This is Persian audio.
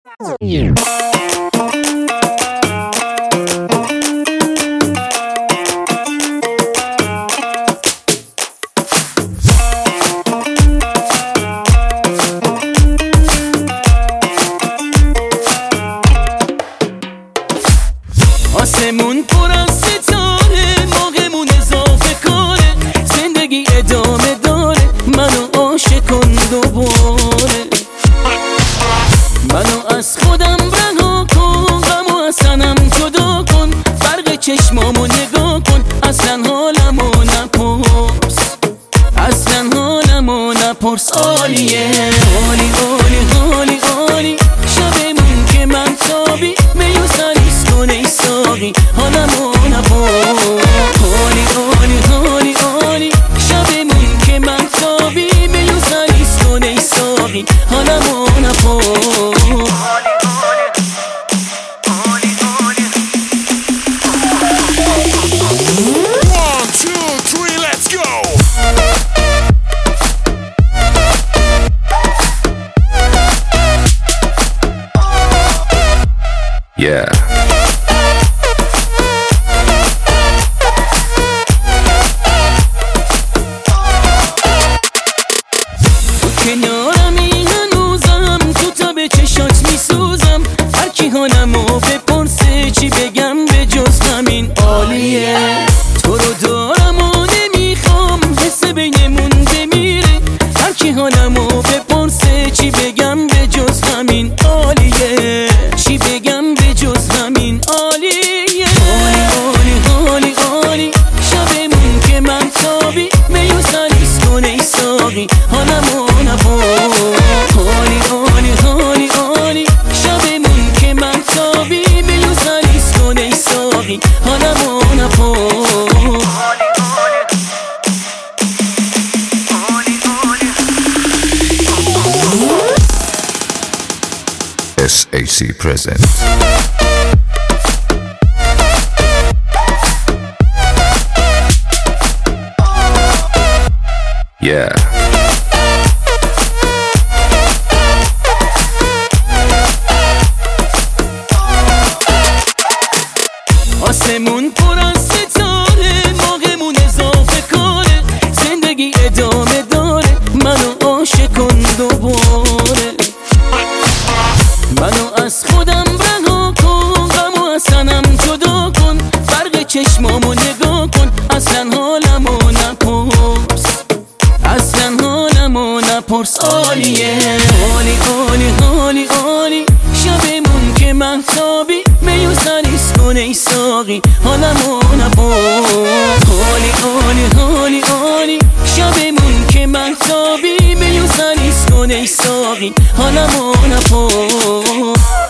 آسمون پر از ستاره، موقعمون اضافه کاره، زندگی ادامه داره، منو عاشق کن دوباره، منو از خودم رها کن، غمو از تنم جدا کن، فرق چشمامو نگاه کن، اصلا حالمو نپرس، اصلا حالمو نپرس. عالیه عالی عالی عالی عالی، شبمون که من تابی میو سریس کن ای ساقی، حالمو نپرس. عالی عالی عالی عالی، شبمون که من تابی میو سریس کن ای ساقی، حالمو نپرس. Yeah. تو کنارمی هنوزم، تو تا به چشات میسوزم، هر کی حالمو بپرسه چی بگم به جز همین عالیه. تو رو دارم و نمیخوام حس بینمون بمیره، هر کی حالمو بپرسه چی بگم به جز همین عالیه، چی بگم به جز همین عالیه. عالی عالی عالی عالی، شبمون که من تابی میو سریس کن ای ساقی، حالمو نپرس. عالی عالی عالی عالی، شبمون که من تابی میو سریس کن ای ساقی، حالمو نپرس. SAC present. Yeah. آسمون پر از ستاره، موقعمون اضافه کاره، زندگی ادامه داره، منو عاشق کن دوباره، منو از خودم رها کن، غمو از تنم جدا کن، فرق چشمامو نگاه کن، اصلا حالمو نپرس، اصلا حالمو نپرس. عالیه عالی عالی عالی عالی، شبمون که مهتابی میو سریس کن ای ساقی، حالمو نپرس. عالی عالی عالی عالی، شبمون که مهتابی میو سریس کن ای ساقی، حالمو نپرس.